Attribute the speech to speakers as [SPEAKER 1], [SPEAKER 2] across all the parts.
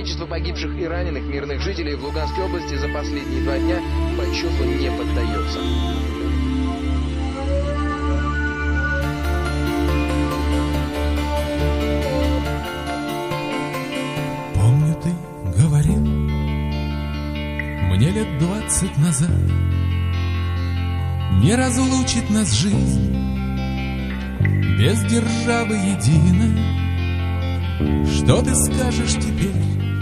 [SPEAKER 1] Количество погибших и раненых мирных жителей в Луганской области за последние 2 дня подсчету не поддается.
[SPEAKER 2] Помню, ты говорил мне лет 20 назад, не разлучит нас жизнь без державы единой. Что ты скажешь теперь,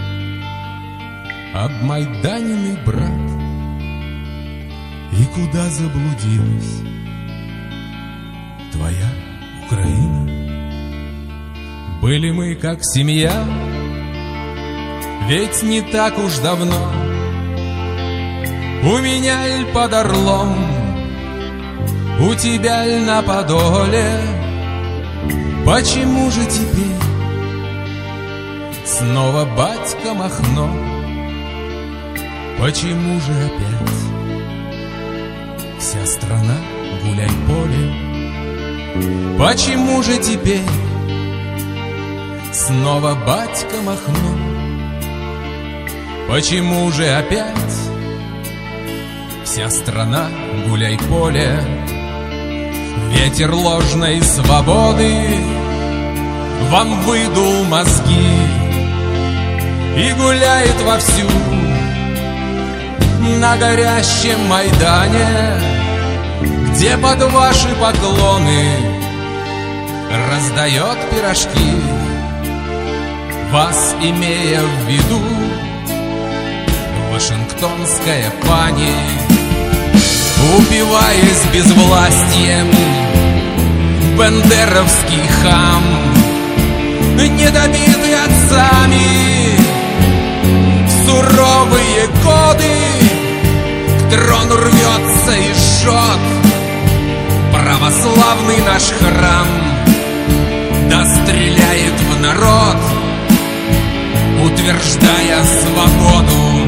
[SPEAKER 2] обмайданенный брат? И куда заблудилась твоя Украина? Были мы как семья, ведь не так уж давно. У меня ль под Орлом, у тебя ль на Подоле. Почему же теперь снова батька Махно? Почему же опять вся страна гуляй-поле? Почему же теперь снова батька Махно? Почему же опять вся страна гуляй-поле? Ветер ложной свободы вам выдул мозги и гуляет вовсю на горящем Майдане, где под ваши поклоны раздает пирожки, вас имея в виду вашингтонская пани. Упиваясь безвластием, бендеровский хам, недобитый отцами в суровые годы, к трону рвется и жжет православный наш храм, да стреляет в народ, утверждая свободу.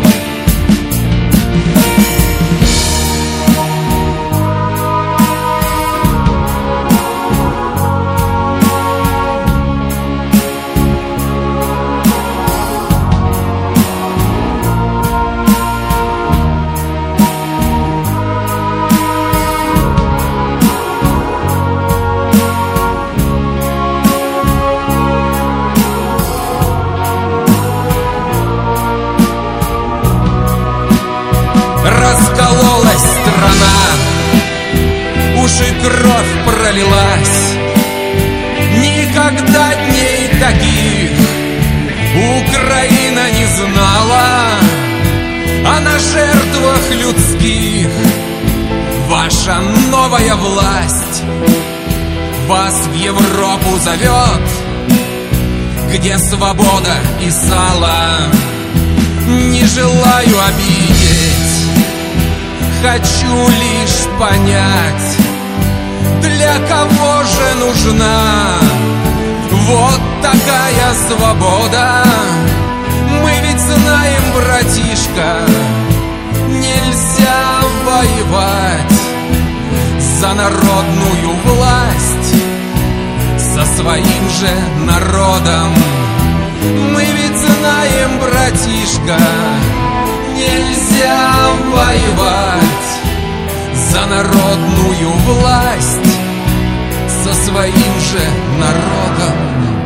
[SPEAKER 2] Кровь пролилась, никогда дней таких Украина не знала, а на жертвах людских ваша новая власть вас в Европу зовет, где свобода и сало. Не желаю обидеть, хочу лишь понять, для кого же нужна вот такая свобода? Мы ведь знаем, братишка, нельзя воевать за народную власть со своим же народом. Мы ведь знаем, братишка, нельзя воевать за народную власть со своим же народом.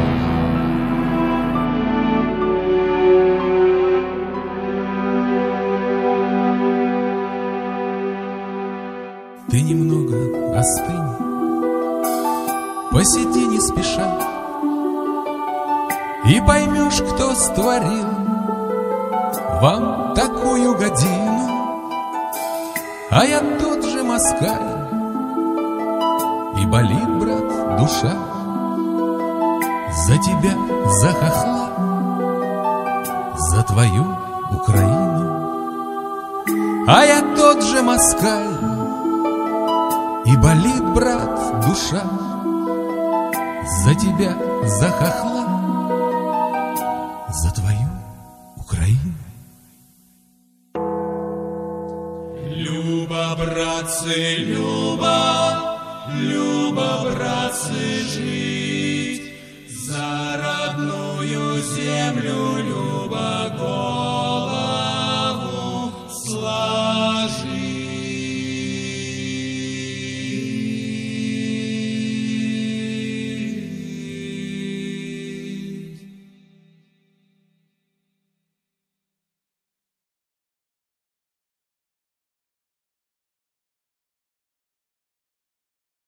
[SPEAKER 2] Ты немного остынь, посиди не спеша, и поймешь, кто створил вам такую годину. А я тот же москаль, и болит, брат, душа за тебя, за хохла, за твою Украину. А я тот же москаль, и болит, брат, душа за тебя, за хохла, за твою Украину.
[SPEAKER 3] Люба, братцы, люба, люба, братцы, жить за родную землю